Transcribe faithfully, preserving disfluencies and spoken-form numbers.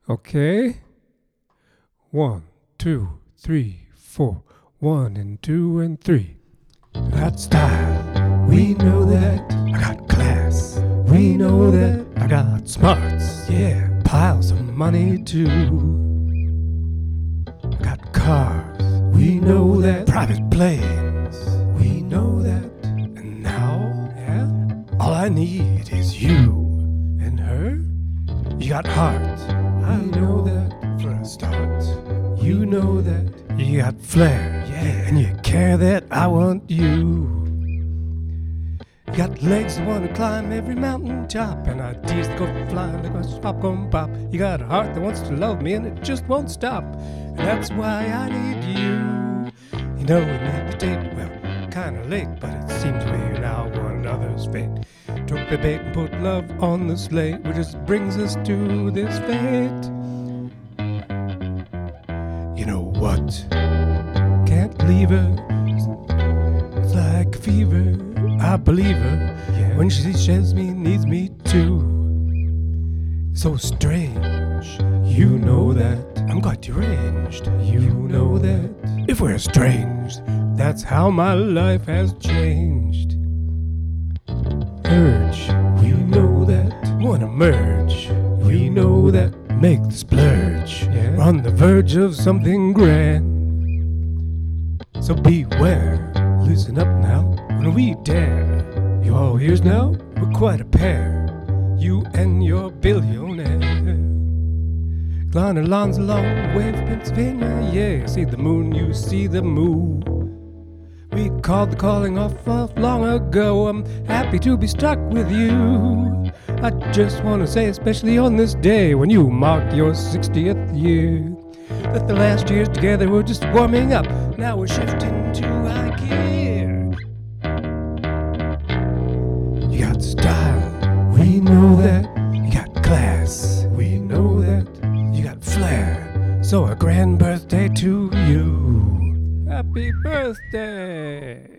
Okay. One, two, three, four. One and two and three. I got style. We know that. I got class. We know that. I got smarts. Yeah, piles of money too. I got cars. We know that. Private planes. We know that. And now, yeah, all I need is you and her. You got heart. I know that for a start. You know that. You got flair, yeah, and you care that I want you. You got legs that want to climb every mountain top, and ideas that go flying like a popcorn pop. You got a heart that wants to love me, and it just won't stop. And that's why I need you. You know we made the date, well, kinda late, but it seems we're now one another's fate. Took the bait and put love on the slate, which just brings us to this fate. You know what? Can't leave her. It's like a fever. I believe her, yeah, when she says me, needs me too. So strange, you know that. I'm quite deranged, you know that. If we're estranged, that's how my life has changed. Urge, we know that. Wanna merge, we know that. Make the splurge, yeah. We're on the verge of something grand. So beware, listen up now, when we dare. You all ears now? We're quite a pair, you and your billionaire. Gone along a long way from Pennsylvania, yeah. See the moon, you see the moon. We called the calling off, off long ago. I'm happy to be stuck with you. I just want to say, especially on this day when you mark your sixtieth year, that the last years together were just warming up. Now we're shifting to high gear. You got style, we know that. You got class, we know that. You got flair, so a grand birthday to you. Happy birthday!